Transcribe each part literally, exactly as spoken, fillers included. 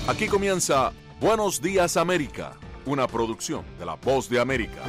Aquí comienza Buenos Días América, una producción de La Voz de América.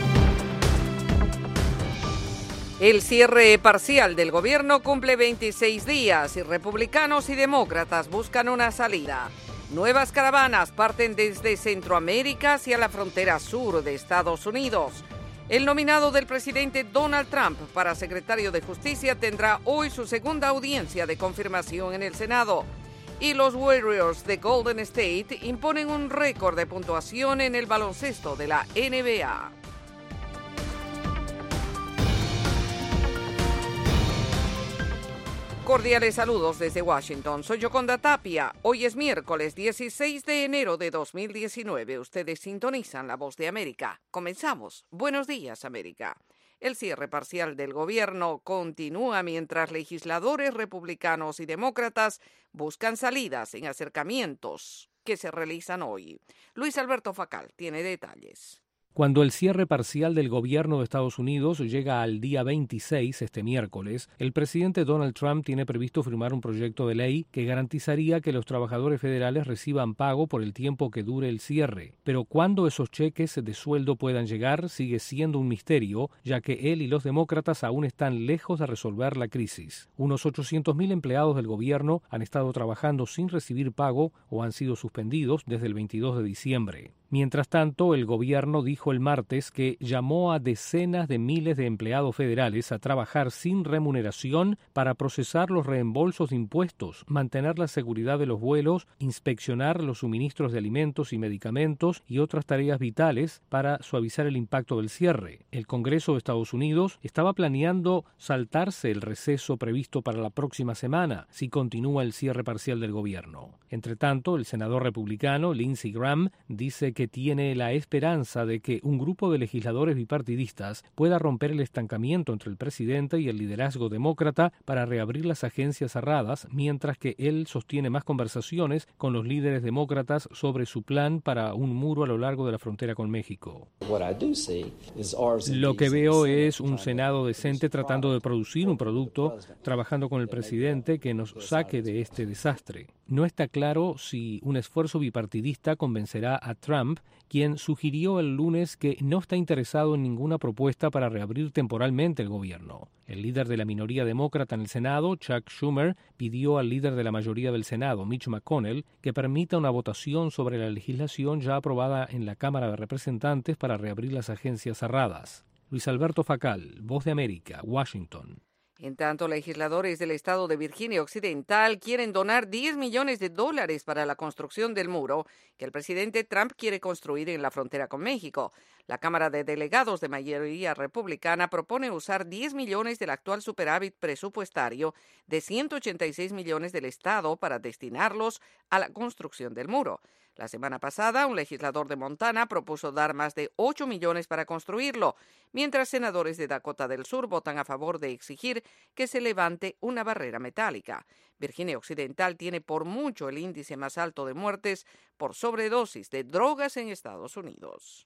El cierre parcial del gobierno cumple veintiséis días y republicanos y demócratas buscan una salida. Nuevas caravanas parten desde Centroamérica hacia la frontera sur de Estados Unidos. El nominado del presidente Donald Trump para secretario de Justicia tendrá hoy su segunda audiencia de confirmación en el Senado. Y los Warriors de Golden State imponen un récord de puntuación en el baloncesto de la N B A. Cordiales saludos desde Washington. Soy Yoconda Tapia. Hoy es miércoles dieciséis de enero de dos mil diecinueve. Ustedes sintonizan La Voz de América. Comenzamos. Buenos días, América. El cierre parcial del gobierno continúa mientras legisladores republicanos y demócratas buscan salidas en acercamientos que se realizan hoy. Luis Alberto Facal tiene detalles. Cuando el cierre parcial del gobierno de Estados Unidos llega al día veintiséis, este miércoles, el presidente Donald Trump tiene previsto firmar un proyecto de ley que garantizaría que los trabajadores federales reciban pago por el tiempo que dure el cierre. Pero cuándo esos cheques de sueldo puedan llegar sigue siendo un misterio, ya que él y los demócratas aún están lejos de resolver la crisis. Unos ochocientos mil empleados del gobierno han estado trabajando sin recibir pago o han sido suspendidos desde el veintidós de diciembre. Mientras tanto, el gobierno dijo el martes que llamó a decenas de miles de empleados federales a trabajar sin remuneración para procesar los reembolsos de impuestos, mantener la seguridad de los vuelos, inspeccionar los suministros de alimentos y medicamentos y otras tareas vitales para suavizar el impacto del cierre. El Congreso de Estados Unidos estaba planeando saltarse el receso previsto para la próxima semana si continúa el cierre parcial del gobierno. Entre tanto, el senador republicano Lindsey Graham dice que que tiene la esperanza de que un grupo de legisladores bipartidistas pueda romper el estancamiento entre el presidente y el liderazgo demócrata para reabrir las agencias cerradas, mientras que él sostiene más conversaciones con los líderes demócratas sobre su plan para un muro a lo largo de la frontera con México. Lo que veo es un Senado decente tratando de producir un producto, trabajando con el presidente que nos saque de este desastre. No está claro si un esfuerzo bipartidista convencerá a Trump, quien sugirió el lunes que no está interesado en ninguna propuesta para reabrir temporalmente el gobierno. El líder de la minoría demócrata en el Senado, Chuck Schumer, pidió al líder de la mayoría del Senado, Mitch McConnell, que permita una votación sobre la legislación ya aprobada en la Cámara de Representantes para reabrir las agencias cerradas. Luis Alberto Facal, Voz de América, Washington. En tanto, legisladores del estado de Virginia Occidental quieren donar diez millones de dólares para la construcción del muro que el presidente Trump quiere construir en la frontera con México. La Cámara de Delegados de mayoría republicana propone usar diez millones del actual superávit presupuestario de ciento ochenta y seis millones del estado para destinarlos a la construcción del muro. La semana pasada, un legislador de Montana propuso dar más de ocho millones para construirlo, mientras senadores de Dakota del Sur votan a favor de exigir que se levante una barrera metálica. Virginia Occidental tiene por mucho el índice más alto de muertes por sobredosis de drogas en Estados Unidos.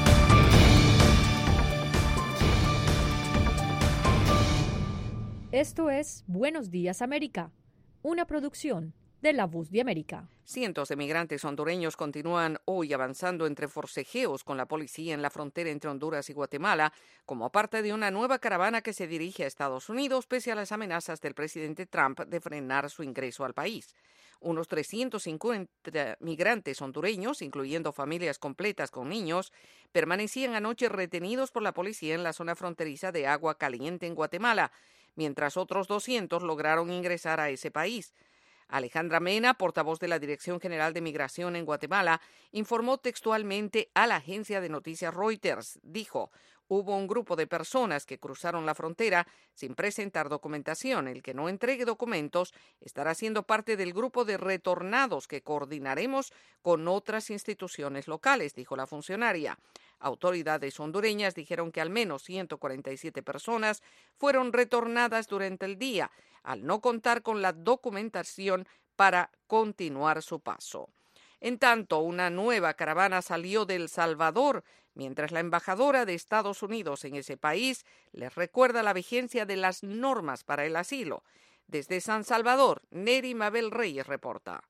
Esto es Buenos Días América, una producción de La Voz de América. Cientos de migrantes hondureños continúan hoy avanzando entre forcejeos con la policía en la frontera entre Honduras y Guatemala, como parte de una nueva caravana que se dirige a Estados Unidos pese a las amenazas del presidente Trump de frenar su ingreso al país. Unos trescientos cincuenta migrantes hondureños, incluyendo familias completas con niños, permanecían anoche retenidos por la policía en la zona fronteriza de Agua Caliente en Guatemala, mientras otros doscientos lograron ingresar a ese país. Alejandra Mena, portavoz de la Dirección General de Migración en Guatemala, informó textualmente a la agencia de noticias Reuters. Dijo, hubo un grupo de personas que cruzaron la frontera sin presentar documentación. El que no entregue documentos estará siendo parte del grupo de retornados que coordinaremos con otras instituciones locales, dijo la funcionaria. Autoridades hondureñas dijeron que al menos ciento cuarenta y siete personas fueron retornadas durante el día, al no contar con la documentación para continuar su paso. En tanto, una nueva caravana salió de El Salvador, mientras la embajadora de Estados Unidos en ese país les recuerda la vigencia de las normas para el asilo. Desde San Salvador, Neri Mabel Reyes reporta.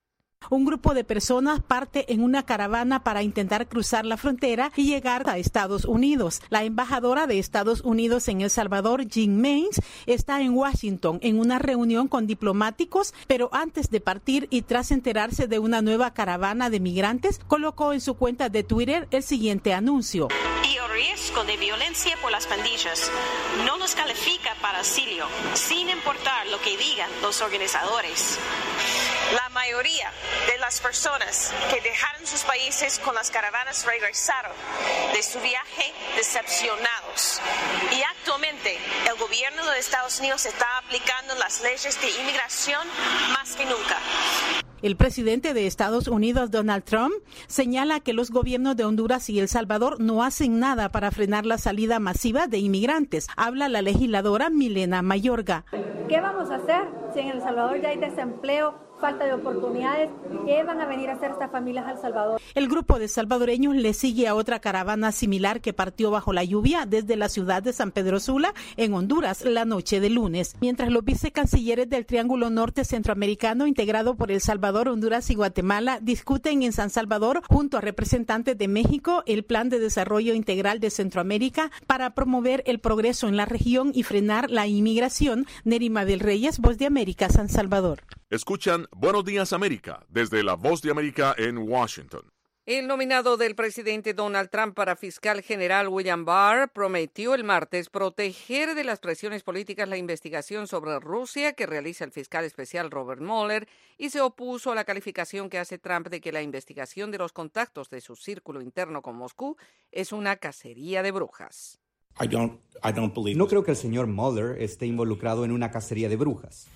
Un grupo de personas parte en una caravana para intentar cruzar la frontera y llegar a Estados Unidos. La embajadora de Estados Unidos en El Salvador, Jean Mains, está en Washington en una reunión con diplomáticos, pero antes de partir y tras enterarse de una nueva caravana de migrantes, colocó en su cuenta de Twitter el siguiente anuncio. Y el riesgo de violencia por las pandillas no nos califica para asilo, sin importar lo que digan los organizadores. La mayoría de las personas que dejaron sus países con las caravanas regresaron de su viaje decepcionados. Y actualmente el gobierno de Estados Unidos está aplicando las leyes de inmigración más que nunca. El presidente de Estados Unidos, Donald Trump, señala que los gobiernos de Honduras y El Salvador no hacen nada para frenar la salida masiva de inmigrantes. Habla la legisladora Milena Mayorga. ¿Qué vamos a hacer si en El Salvador ya hay desempleo, falta de oportunidades? ¿Qué van a venir a hacer estas familias al Salvador? El grupo de salvadoreños le sigue a otra caravana similar que partió bajo la lluvia desde la ciudad de San Pedro Sula, en Honduras, la noche de lunes. Mientras los vicecancilleres del Triángulo Norte Centroamericano, integrado por El Salvador, Honduras y Guatemala, discuten en San Salvador, junto a representantes de México, el Plan de Desarrollo Integral de Centroamérica para promover el progreso en la región y frenar la inmigración. Nerima del Reyes, Voz de América, San Salvador. Escuchan Buenos Días América desde la Voz de América en Washington. El nominado del presidente Donald Trump para fiscal general, William Barr, prometió el martes proteger de las presiones políticas la investigación sobre Rusia que realiza el fiscal especial Robert Mueller y se opuso a la calificación que hace Trump de que la investigación de los contactos de su círculo interno con Moscú es una cacería de brujas. I don't, I don't believe no creo que el señor Mueller esté involucrado en una cacería de brujas.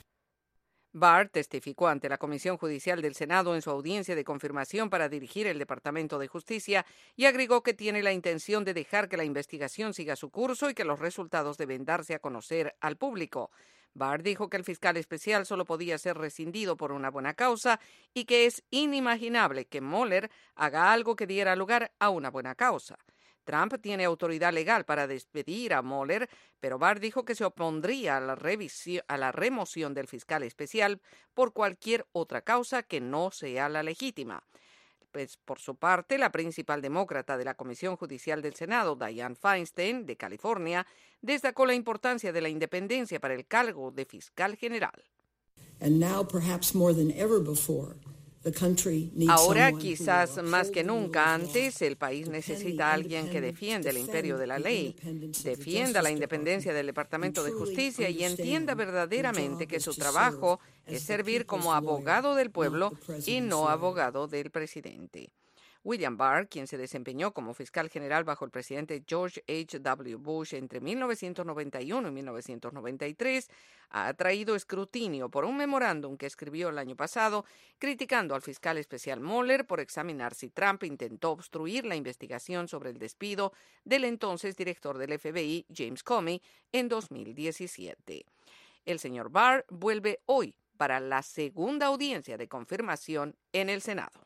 Barr testificó ante la Comisión Judicial del Senado en su audiencia de confirmación para dirigir el Departamento de Justicia y agregó que tiene la intención de dejar que la investigación siga su curso y que los resultados deben darse a conocer al público. Barr dijo que el fiscal especial solo podía ser rescindido por una buena causa y que es inimaginable que Mueller haga algo que diera lugar a una buena causa. Trump tiene autoridad legal para despedir a Mueller, pero Barr dijo que se opondría a la, revisión, a la remoción del fiscal especial por cualquier otra causa que no sea la legítima. Pues, por su parte, la principal demócrata de la Comisión Judicial del Senado, Dianne Feinstein, de California, destacó la importancia de la independencia para el cargo de fiscal general. And now, perhaps more than ever before, Ahora, quizás más que nunca antes, el país necesita a alguien que defienda el imperio de la ley, defienda la independencia del Departamento de Justicia y entienda verdaderamente que su trabajo es servir como abogado del pueblo y no abogado del presidente. William Barr, quien se desempeñó como fiscal general bajo el presidente George H W Bush entre mil novecientos noventa y uno y mil novecientos noventa y tres, ha atraído escrutinio por un memorándum que escribió el año pasado criticando al fiscal especial Mueller por examinar si Trump intentó obstruir la investigación sobre el despido del entonces director del F B I, James Comey, en dos mil diecisiete. El señor Barr vuelve hoy para la segunda audiencia de confirmación en el Senado.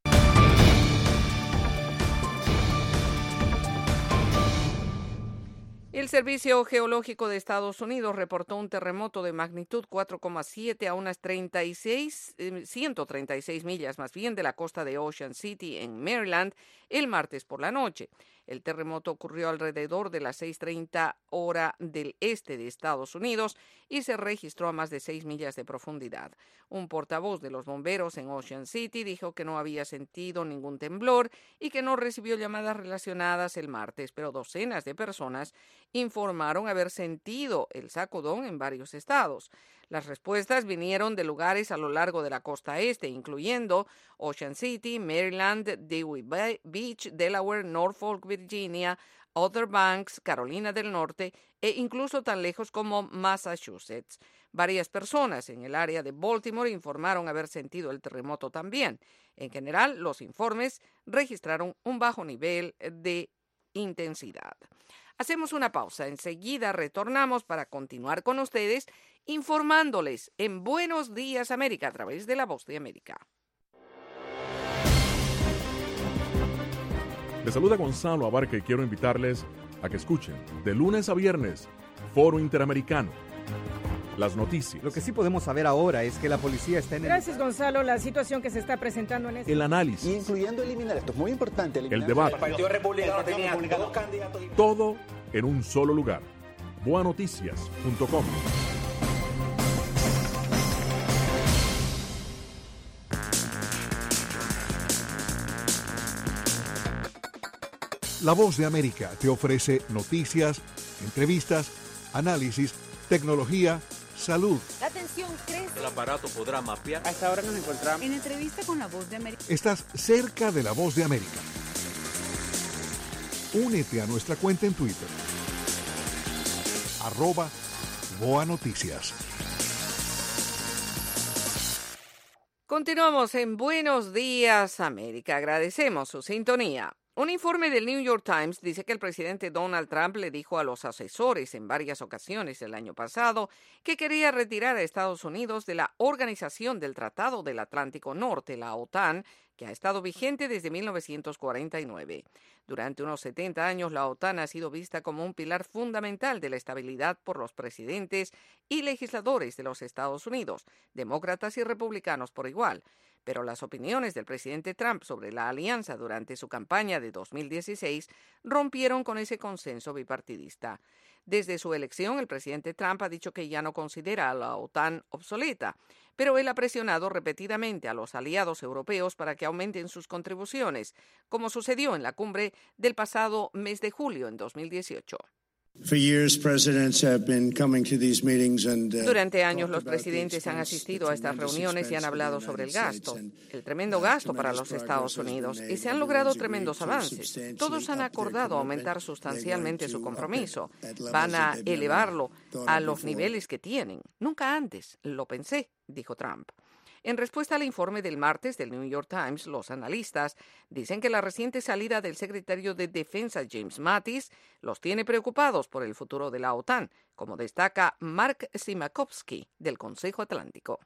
El Servicio Geológico de Estados Unidos reportó un terremoto de magnitud cuatro coma siete a unas treinta y seis, ciento treinta y seis millas más bien de la costa de Ocean City, en Maryland, el martes por la noche. El terremoto ocurrió alrededor de las seis treinta hora del este de Estados Unidos y se registró a más de seis millas de profundidad. Un portavoz de los bomberos en Ocean City dijo que no había sentido ningún temblor y que no recibió llamadas relacionadas el martes, pero docenas de personas informaron haber sentido el sacudón en varios estados. Las respuestas vinieron de lugares a lo largo de la costa este, incluyendo Ocean City, Maryland, Dewey Beach, Delaware, Norfolk, Virginia, Outer Banks, Carolina del Norte e incluso tan lejos como Massachusetts. Varias personas en el área de Baltimore informaron haber sentido el terremoto también. En general, los informes registraron un bajo nivel de intensidad. Hacemos una pausa. Enseguida retornamos para continuar con ustedes informándoles en Buenos Días América a través de la Voz de América. Les saluda Gonzalo Abarca y quiero invitarles a que escuchen de lunes a viernes Foro Interamericano, las noticias. Lo que sí podemos saber ahora es que la policía está en el... Gracias, Gonzalo. La situación que se está presentando en este... El análisis. Incluyendo eliminar, esto es muy importante. El debate. El Partido Republicano tenía dos candidatos. Todo en un solo lugar. boa noticias punto com. La Voz de América te ofrece noticias, entrevistas, análisis, tecnología, salud. La tensión crece. El aparato podrá mapear. A esta hora nos encontramos en entrevista con La Voz de América. Estás cerca de La Voz de América. Únete a nuestra cuenta en Twitter. Arroba Boa Noticias. Continuamos en Buenos Días, América. Agradecemos su sintonía. Un informe del New York Times dice que el presidente Donald Trump le dijo a los asesores en varias ocasiones el año pasado que quería retirar a Estados Unidos de la Organización del Tratado del Atlántico Norte, la OTAN, que ha estado vigente desde mil novecientos cuarenta y nueve. Durante unos setenta años, la OTAN ha sido vista como un pilar fundamental de la estabilidad por los presidentes y legisladores de los Estados Unidos, demócratas y republicanos por igual. Pero las opiniones del presidente Trump sobre la alianza durante su campaña de dos mil dieciséis rompieron con ese consenso bipartidista. Desde su elección, el presidente Trump ha dicho que ya no considera a la OTAN obsoleta, pero él ha presionado repetidamente a los aliados europeos para que aumenten sus contribuciones, como sucedió en la cumbre del pasado mes de julio en dos mil dieciocho. Durante años los presidentes han asistido a estas reuniones y han hablado sobre el gasto, el tremendo gasto para los Estados Unidos, y se han logrado tremendos avances. Todos han acordado aumentar sustancialmente su compromiso. Van a elevarlo a los niveles que tienen. Nunca antes lo pensé, dijo Trump. En respuesta al informe del martes del New York Times, los analistas dicen que la reciente salida del secretario de Defensa James Mattis los tiene preocupados por el futuro de la OTAN, como destaca Mark Simakowski del Consejo Atlántico.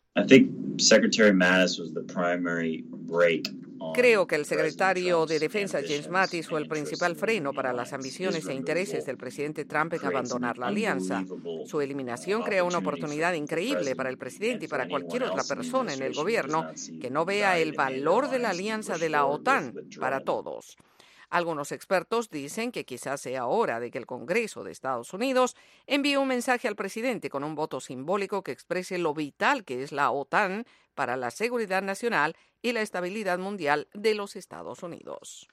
Creo que el secretario de Defensa James Mattis fue el principal freno para las ambiciones e intereses del presidente Trump en abandonar la alianza. Su eliminación crea una oportunidad increíble para el presidente y para cualquier otra persona en el gobierno que no vea el valor de la alianza de la OTAN para todos. Algunos expertos dicen que quizás sea hora de que el Congreso de Estados Unidos envíe un mensaje al presidente con un voto simbólico que exprese lo vital que es la OTAN para la seguridad nacional y la estabilidad mundial de los Estados Unidos.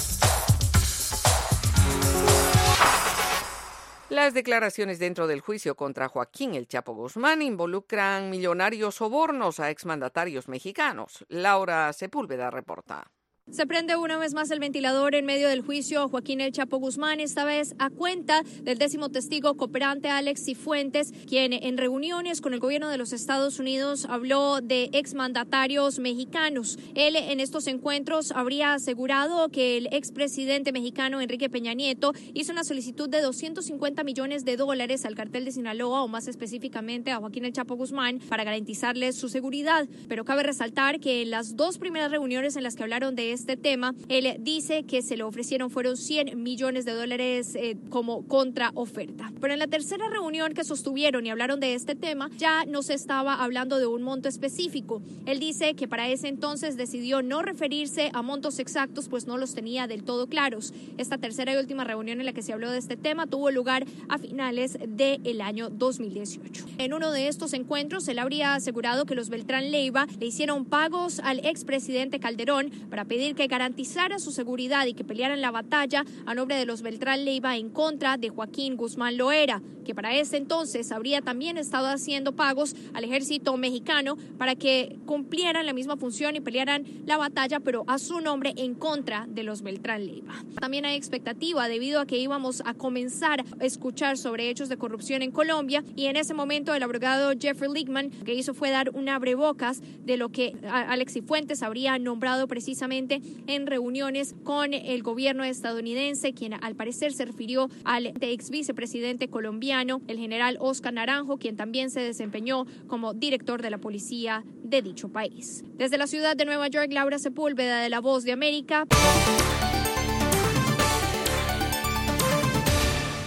Las declaraciones dentro del juicio contra Joaquín El Chapo Guzmán involucran millonarios sobornos a exmandatarios mexicanos. Laura Sepúlveda reporta. Se prende una vez más el ventilador en medio del juicio a Joaquín El Chapo Guzmán, esta vez a cuenta del décimo testigo cooperante Alex Cifuentes, quien en reuniones con el gobierno de los Estados Unidos habló de exmandatarios mexicanos. Él en estos encuentros habría asegurado que el expresidente mexicano Enrique Peña Nieto hizo una solicitud de doscientos cincuenta millones de dólares al cartel de Sinaloa, o más específicamente a Joaquín El Chapo Guzmán, para garantizarles su seguridad. Pero cabe resaltar que en las dos primeras reuniones en las que hablaron de este tema, él dice que se le ofrecieron fueron cien millones de dólares eh, como contraoferta. Pero en la tercera reunión que sostuvieron y hablaron de este tema, ya no se estaba hablando de un monto específico. Él dice que para ese entonces decidió no referirse a montos exactos, pues no los tenía del todo claros. Esta tercera y última reunión en la que se habló de este tema tuvo lugar a finales del año dos mil dieciocho. En uno de estos encuentros, él habría asegurado que los Beltrán Leiva le hicieron pagos al expresidente Calderón para pedir que garantizara su seguridad y que pelearan la batalla a nombre de los Beltrán Leiva en contra de Joaquín Guzmán Loera, que para ese entonces habría también estado haciendo pagos al ejército mexicano para que cumplieran la misma función y pelearan la batalla, pero a su nombre en contra de los Beltrán Leiva. También hay expectativa debido a que íbamos a comenzar a escuchar sobre hechos de corrupción en Colombia, y en ese momento el abogado Jeffrey Lichtman lo que hizo fue dar un abrebocas de lo que Alex Cifuentes habría nombrado precisamente en reuniones con el gobierno estadounidense, quien al parecer se refirió al ex vicepresidente colombiano, el general Oscar Naranjo, quien también se desempeñó como director de la policía de dicho país. Desde la ciudad de Nueva York, Laura Sepúlveda, de La Voz de América.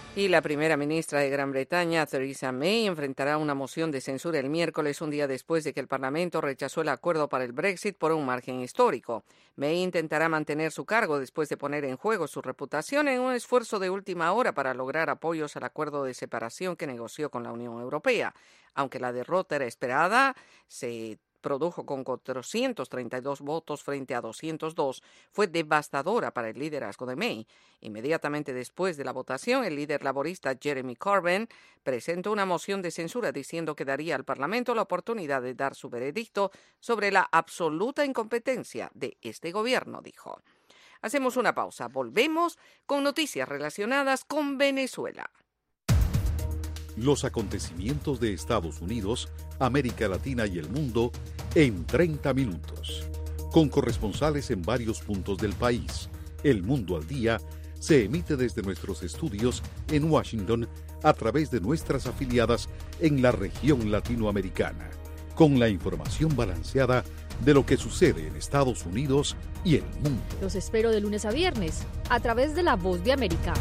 Y la primera ministra de Gran Bretaña, Theresa May, enfrentará una moción de censura el miércoles, un día después de que el Parlamento rechazó el acuerdo para el Brexit por un margen histórico. May intentará mantener su cargo después de poner en juego su reputación en un esfuerzo de última hora para lograr apoyos al acuerdo de separación que negoció con la Unión Europea. Aunque la derrota era esperada, se produjo con cuatrocientos treinta y dos votos frente a doscientos dos, fue devastadora para el liderazgo de May. Inmediatamente después de la votación, el líder laborista Jeremy Corbyn presentó una moción de censura diciendo que daría al Parlamento la oportunidad de dar su veredicto sobre la absoluta incompetencia de este gobierno, dijo. Hacemos una pausa. Volvemos con noticias relacionadas con Venezuela. Los acontecimientos de Estados Unidos, América Latina y el mundo en treinta minutos. Con corresponsales en varios puntos del país. El Mundo al Día se emite desde nuestros estudios en Washington a través de nuestras afiliadas en la región latinoamericana. Con la información balanceada de lo que sucede en Estados Unidos y el mundo. Los espero de lunes a viernes a través de La Voz de América.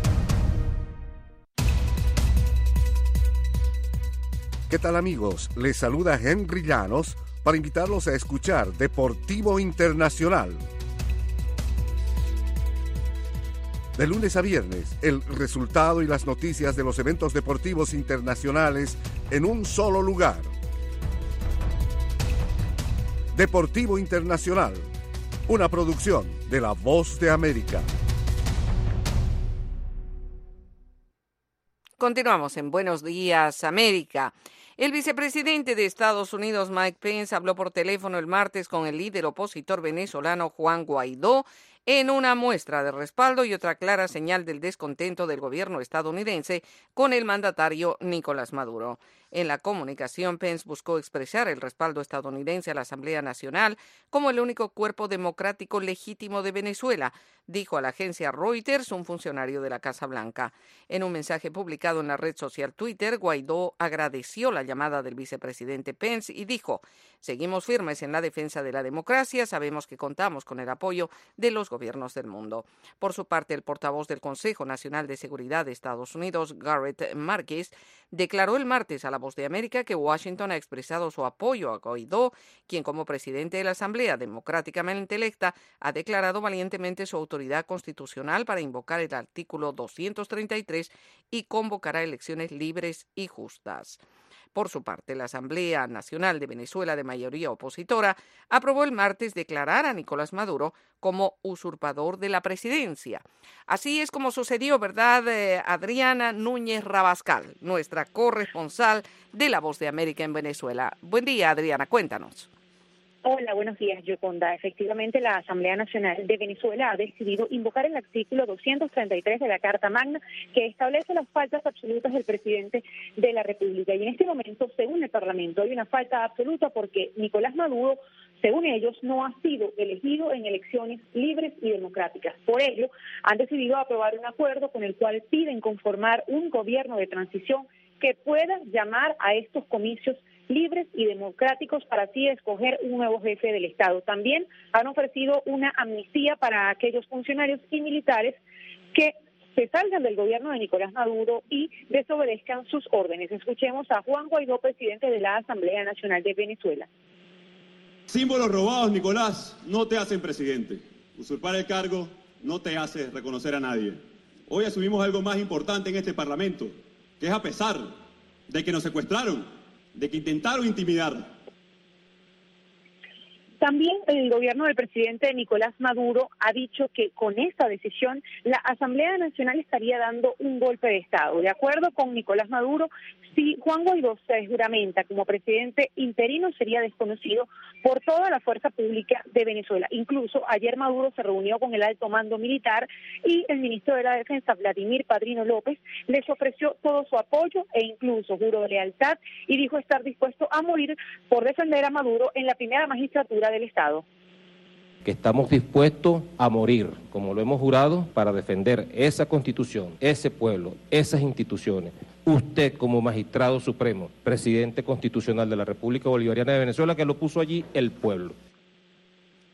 ¿Qué tal, amigos? Les saluda Henry Llanos para invitarlos a escuchar Deportivo Internacional. De lunes a viernes, el resultado y las noticias de los eventos deportivos internacionales en un solo lugar. Deportivo Internacional, una producción de La Voz de América. Continuamos en Buenos Días, América. El vicepresidente de Estados Unidos, Mike Pence, habló por teléfono el martes con el líder opositor venezolano Juan Guaidó en una muestra de respaldo y otra clara señal del descontento del gobierno estadounidense con el mandatario Nicolás Maduro. En la comunicación, Pence buscó expresar el respaldo estadounidense a la Asamblea Nacional como el único cuerpo democrático legítimo de Venezuela, dijo a la agencia Reuters un funcionario de la Casa Blanca. En un mensaje publicado en la red social Twitter, Guaidó agradeció la llamada del vicepresidente Pence y dijo: seguimos firmes en la defensa de la democracia, sabemos que contamos con el apoyo de los gobiernos del mundo. Por su parte, el portavoz del Consejo Nacional de Seguridad de Estados Unidos, Garrett Marquez, declaró el martes a La Voz de América que Washington ha expresado su apoyo a Guaidó, quien como presidente de la Asamblea democráticamente electa ha declarado valientemente su autoridad constitucional para invocar el artículo doscientos treinta y tres y convocará elecciones libres y justas. Por su parte, la Asamblea Nacional de Venezuela, de mayoría opositora, aprobó el martes declarar a Nicolás Maduro como usurpador de la presidencia. Así es como sucedió, ¿verdad, eh, Adriana Núñez Rabascal, nuestra corresponsal de La Voz de América en Venezuela? Buen día, Adriana, cuéntanos. Hola, buenos días, Yoconda. Efectivamente, la Asamblea Nacional de Venezuela ha decidido invocar el artículo doscientos treinta y tres de la Carta Magna, que establece las faltas absolutas del presidente de la República. Y en este momento, según el Parlamento, hay una falta absoluta porque Nicolás Maduro, según ellos, no ha sido elegido en elecciones libres y democráticas. Por ello, han decidido aprobar un acuerdo con el cual piden conformar un gobierno de transición que pueda llamar a estos comicios libres y democráticos para así escoger un nuevo jefe del Estado. También han ofrecido una amnistía para aquellos funcionarios y militares que se salgan del gobierno de Nicolás Maduro y desobedezcan sus órdenes. Escuchemos a Juan Guaidó, presidente de la Asamblea Nacional de Venezuela. Símbolos robados, Nicolás, no te hacen presidente. Usurpar el cargo no te hace reconocer a nadie. Hoy asumimos algo más importante en este Parlamento, que es a pesar de que nos secuestraron, de que intentaron intimidar. También el gobierno del presidente Nicolás Maduro ha dicho que con esta decisión la Asamblea Nacional estaría dando un golpe de Estado. De acuerdo con Nicolás Maduro, si Juan Guaidó se juramenta como presidente interino, sería desconocido por toda la fuerza pública de Venezuela. Incluso ayer Maduro se reunió con el alto mando militar y el ministro de la Defensa, Vladimir Padrino López, les ofreció todo su apoyo e incluso juró lealtad y dijo estar dispuesto a morir por defender a Maduro en la primera magistratura del Estado. Que estamos dispuestos a morir, como lo hemos jurado, para defender esa Constitución, ese pueblo, esas instituciones. Usted como magistrado supremo, presidente constitucional de la República Bolivariana de Venezuela, que lo puso allí el pueblo. Y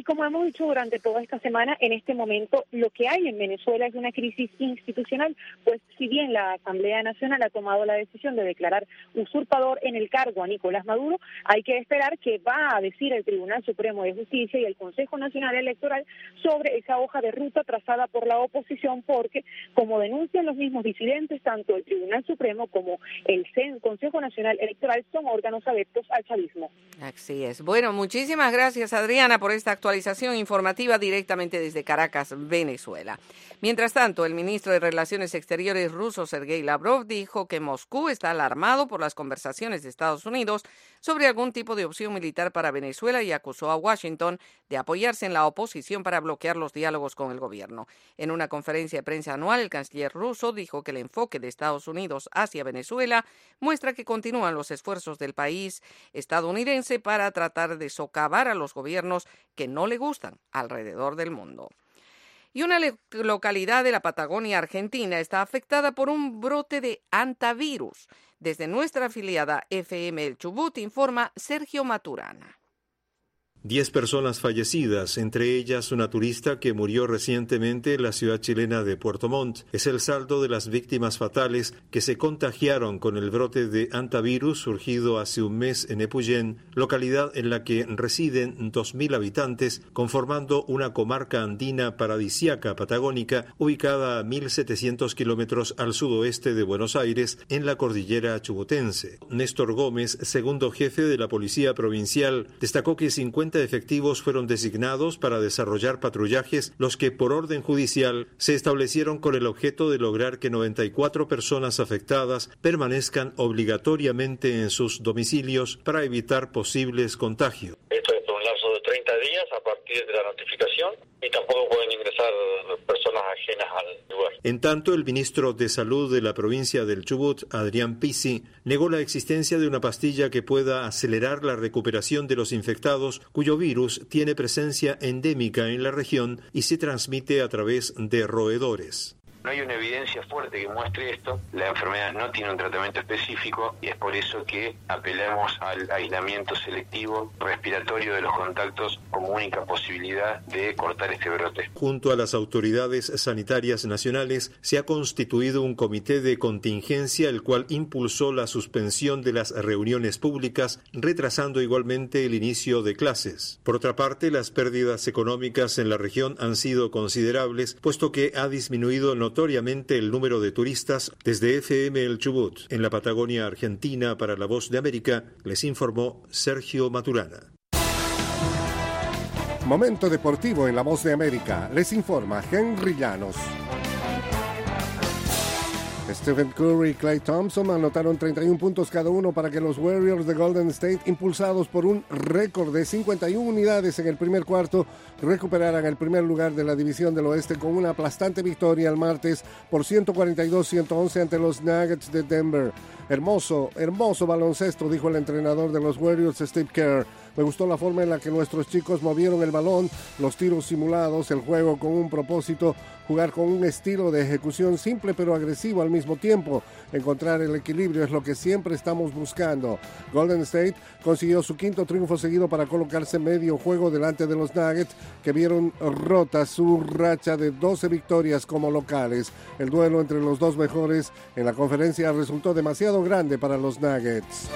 como hemos dicho durante toda esta semana, en este momento lo que hay en Venezuela es una crisis institucional, pues si bien la Asamblea Nacional ha tomado la decisión de declarar usurpador en el cargo a Nicolás Maduro, hay que esperar qué va a decir el Tribunal Supremo de Justicia y el Consejo Nacional Electoral sobre esa hoja de ruta trazada por la oposición, porque, como denuncian los mismos disidentes, tanto el Tribunal Supremo como el Consejo Nacional Electoral son órganos adeptos al chavismo. Así es. Bueno, muchísimas gracias, Adriana, por esta actualización informativa directamente desde Caracas, Venezuela. Mientras tanto, el ministro de Relaciones Exteriores ruso, Sergei Lavrov, dijo que Moscú está alarmado por las conversaciones de Estados Unidos sobre algún tipo de opción militar para Venezuela y acusó a Washington de apoyarse en la oposición para bloquear los diálogos con el gobierno. En una conferencia de prensa anual, el canciller ruso dijo que el enfoque de Estados Unidos hacia Venezuela muestra que continúan los esfuerzos del país estadounidense para tratar de socavar a los gobiernos que no le gustan alrededor del mundo. Y una localidad de la Patagonia Argentina está afectada por un brote de hantavirus. Desde nuestra afiliada F M El Chubut informa Sergio Maturana. Diez personas fallecidas, entre ellas una turista que murió recientemente en la ciudad chilena de Puerto Montt. Es el saldo de las víctimas fatales que se contagiaron con el brote de hantavirus surgido hace un mes en Epuyén, localidad en la que residen dos mil habitantes, conformando una comarca andina paradisíaca patagónica ubicada a mil setecientos kilómetros al sudoeste de Buenos Aires, en la cordillera chubutense. Néstor Gómez, segundo jefe de la Policía Provincial, destacó que cincuenta efectivos fueron designados para desarrollar patrullajes, los que por orden judicial se establecieron con el objeto de lograr que noventa y cuatro personas afectadas permanezcan obligatoriamente en sus domicilios para evitar posibles contagios. Esto es por un lapso de treinta días a partir de la notificación y tampoco pueden ingresar personas ajenas al lugar. En tanto, el ministro de Salud de la provincia del Chubut, Adrián Pizzi, negó la existencia de una pastilla que pueda acelerar la recuperación de los infectados, cuyo virus tiene presencia endémica en la región y se transmite a través de roedores. No hay una evidencia fuerte que muestre esto, la enfermedad no tiene un tratamiento específico y es por eso que apelamos al aislamiento selectivo respiratorio de los contactos como única posibilidad de cortar este brote. Junto a las autoridades sanitarias nacionales se ha constituido un comité de contingencia, el cual impulsó la suspensión de las reuniones públicas, retrasando igualmente el inicio de clases. Por otra parte, las pérdidas económicas en la región han sido considerables, puesto que ha disminuido notablemente notoriamente el número de turistas. Desde F M El Chubut, en la Patagonia Argentina, para La Voz de América, les informó Sergio Maturana. Momento deportivo en La Voz de América. Les informa Henry Llanos. Stephen Curry y Klay Thompson anotaron treinta y un puntos cada uno para que los Warriors de Golden State, impulsados por un récord de cincuenta y una unidades en el primer cuarto, recuperaran el primer lugar de la división del oeste con una aplastante victoria el martes por ciento cuarenta y dos a ciento once ante los Nuggets de Denver. Hermoso, hermoso baloncesto, dijo el entrenador de los Warriors, Steve Kerr. Me gustó la forma en la que nuestros chicos movieron el balón, los tiros simulados, el juego con un propósito, jugar con un estilo de ejecución simple pero agresivo al mismo tiempo. Encontrar el equilibrio es lo que siempre estamos buscando. Golden State consiguió su quinto triunfo seguido para colocarse medio juego delante de los Nuggets, que vieron rota su racha de doce victorias como locales. El duelo entre los dos mejores en la conferencia resultó demasiado grande para los Nuggets.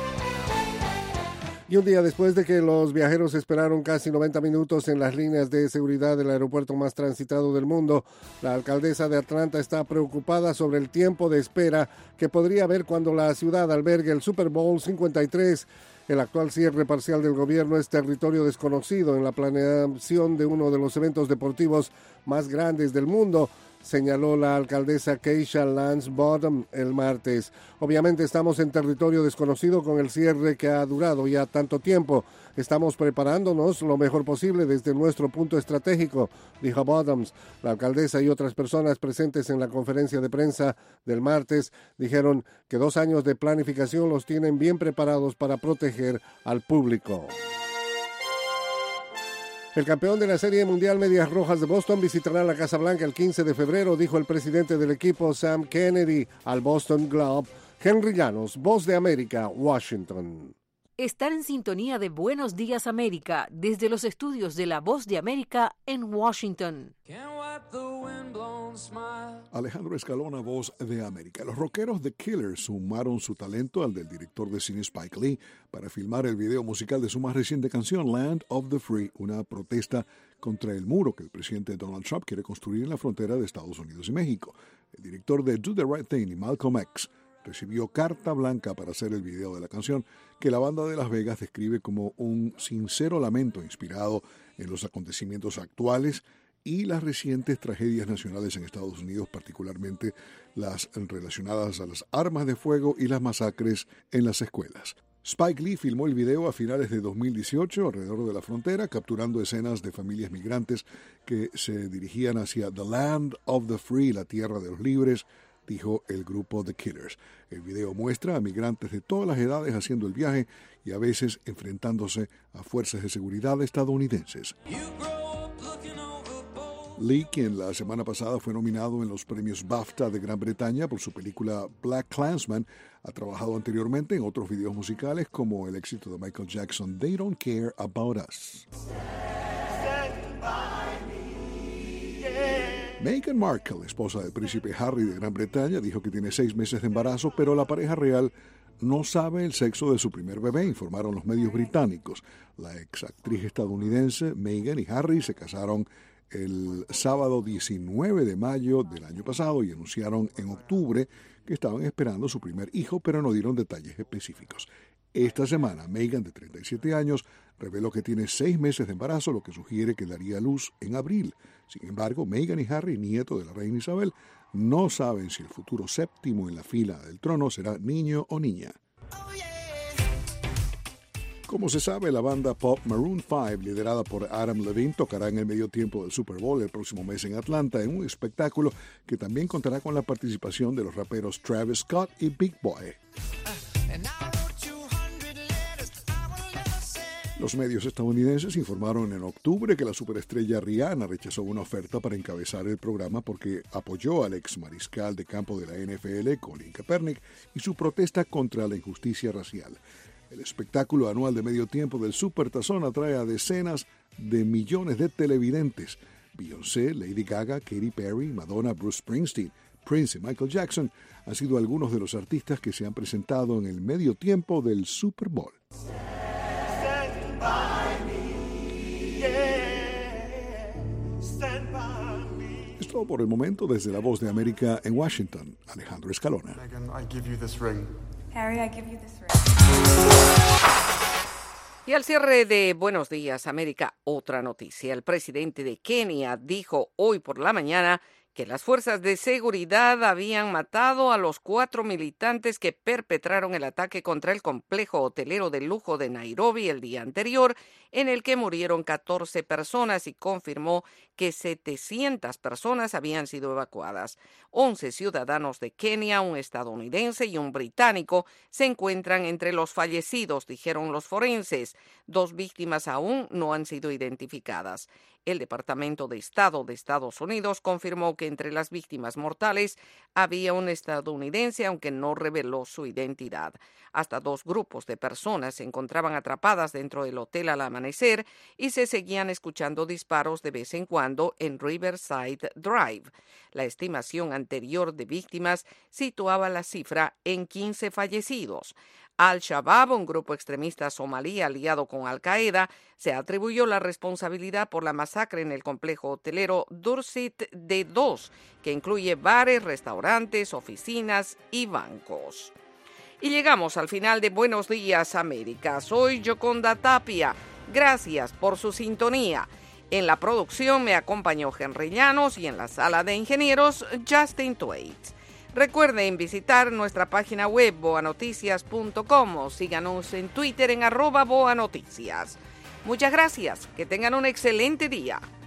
Y un día después de que los viajeros esperaron casi noventa minutos en las líneas de seguridad del aeropuerto más transitado del mundo, la alcaldesa de Atlanta está preocupada sobre el tiempo de espera que podría haber cuando la ciudad albergue el Super Bowl cincuenta y tres. El actual cierre parcial del gobierno es territorio desconocido en la planeación de uno de los eventos deportivos más grandes del mundo, señaló la alcaldesa Keisha Lance Bottom el martes. Obviamente estamos en territorio desconocido con el cierre que ha durado ya tanto tiempo. Estamos preparándonos lo mejor posible desde nuestro punto estratégico, dijo Bottoms. La alcaldesa y otras personas presentes en la conferencia de prensa del martes dijeron que dos años de planificación los tienen bien preparados para proteger al público. El campeón de la Serie Mundial Medias Rojas de Boston visitará la Casa Blanca el quince de febrero, dijo el presidente del equipo Sam Kennedy al Boston Globe. Henry Llanos, Voz de América, Washington. Están en sintonía de Buenos Días América desde los estudios de La Voz de América en Washington. Alejandro Escalona, Voz de América. Los rockeros The Killers sumaron su talento al del director de cine Spike Lee para filmar el video musical de su más reciente canción, Land of the Free, una protesta contra el muro que el presidente Donald Trump quiere construir en la frontera de Estados Unidos y México. El director de Do the Right Thing y Malcolm X recibió carta blanca para hacer el video de la canción, que la banda de Las Vegas describe como un sincero lamento inspirado en los acontecimientos actuales y las recientes tragedias nacionales en Estados Unidos, particularmente las relacionadas a las armas de fuego y las masacres en las escuelas. Spike Lee filmó el video a finales de dos mil dieciocho alrededor de la frontera, capturando escenas de familias migrantes que se dirigían hacia The Land of the Free, la tierra de los libres, dijo el grupo The Killers. El video muestra a migrantes de todas las edades haciendo el viaje y a veces enfrentándose a fuerzas de seguridad estadounidenses. Lee, quien la semana pasada fue nominado en los premios BAFTA de Gran Bretaña por su película Black Klansman, ha trabajado anteriormente en otros videos musicales como el éxito de Michael Jackson, They Don't Care About Us. Meghan Markle, esposa del príncipe Harry de Gran Bretaña, dijo que tiene seis meses de embarazo, pero la pareja real no sabe el sexo de su primer bebé, informaron los medios británicos. La exactriz estadounidense Meghan y Harry se casaron el sábado diecinueve de mayo del año pasado y anunciaron en octubre que estaban esperando su primer hijo, pero no dieron detalles específicos. Esta semana, Meghan, de treinta y siete años, reveló que tiene seis meses de embarazo, lo que sugiere que daría a luz en abril. Sin embargo, Meghan y Harry, nieto de la reina Isabel, no saben si el futuro séptimo en la fila del trono será niño o niña. Como se sabe, la banda pop Maroon cinco, liderada por Adam Levine, tocará en el medio tiempo del Super Bowl el próximo mes en Atlanta, en un espectáculo que también contará con la participación de los raperos Travis Scott y Big Boy. Los medios estadounidenses informaron en octubre que la superestrella Rihanna rechazó una oferta para encabezar el programa porque apoyó al ex mariscal de campo de la N F L, Colin Kaepernick, y su protesta contra la injusticia racial. El espectáculo anual de medio tiempo del Super Tazón atrae a decenas de millones de televidentes. Beyoncé, Lady Gaga, Katy Perry, Madonna, Bruce Springsteen, Prince y Michael Jackson han sido algunos de los artistas que se han presentado en el medio tiempo del Super Bowl. Es todo por el momento desde La Voz de América en Washington. Alejandro Escalona. Meghan, I give you this ring. Harry, I give you this ring. Y al cierre de Buenos Días América, otra noticia. El presidente de Kenia dijo hoy por la mañana que las fuerzas de seguridad habían matado a los cuatro militantes que perpetraron el ataque contra el complejo hotelero de lujo de Nairobi el día anterior, en el que murieron catorce personas, y confirmó que setecientas personas habían sido evacuadas. once ciudadanos de Kenia, un estadounidense y un británico, se encuentran entre los fallecidos, dijeron los forenses. Dos víctimas aún no han sido identificadas. El Departamento de Estado de Estados Unidos confirmó que entre las víctimas mortales había un estadounidense, aunque no reveló su identidad. Hasta dos grupos de personas se encontraban atrapadas dentro del hotel al amanecer y se seguían escuchando disparos de vez en cuando en Riverside Drive. La estimación anterior de víctimas situaba la cifra en quince fallecidos. Al-Shabaab, un grupo extremista somalí aliado con Al-Qaeda, se atribuyó la responsabilidad por la masacre en el complejo hotelero Dusit D dos, que incluye bares, restaurantes, oficinas y bancos. Y llegamos al final de Buenos Días América. Soy Yoconda Tapia. Gracias por su sintonía. En la producción me acompañó Henry Llanos y en la sala de ingenieros Justin Twaits. Recuerden visitar nuestra página web boa noticias punto com. Síganos en Twitter en arroba boanoticias. Muchas gracias. Que tengan un excelente día.